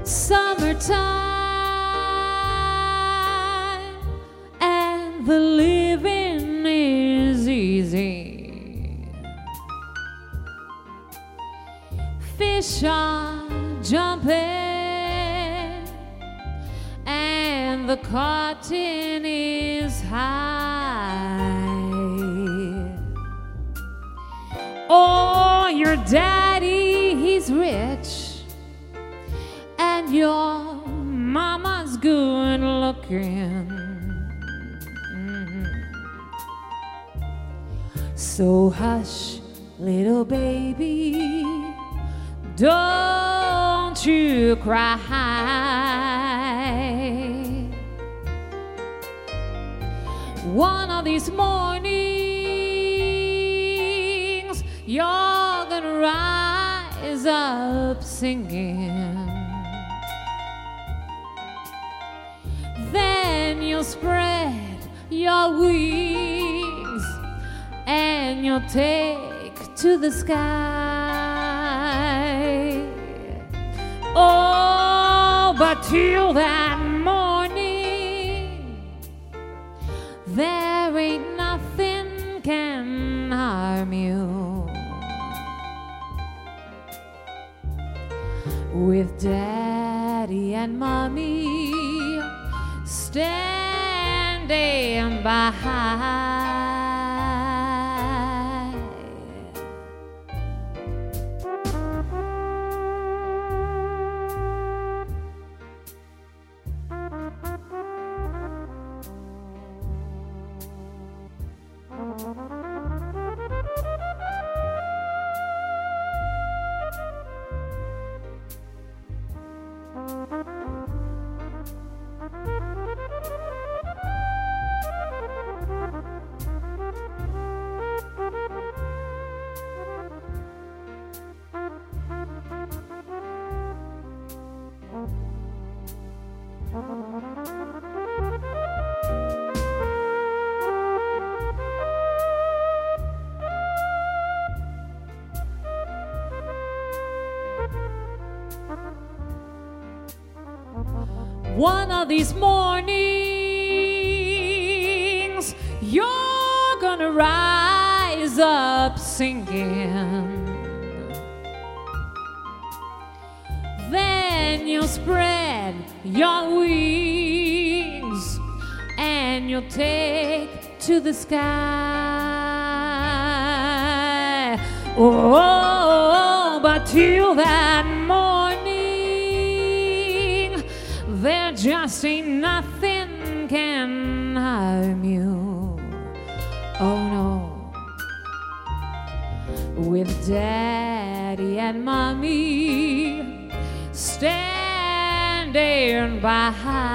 summertime and the living is easy. Fish are jumping and the cotton is high. Oh, your daddy, he's rich, and your mama's good looking. So hush, little baby, don't you cry. One of these mornings, you're gonna rise up singing. Then you'll spread your wings and you'll take to the sky. Oh, but till that morning, there ain't nothing can harm you. With daddy and mommy standing by. One of these mornings, you're gonna rise up singing. Then you'll spread your wings and you'll take to the sky. Oh, but till that morning, there just ain't nothing can harm you. Oh no. With daddy and mommy standing by.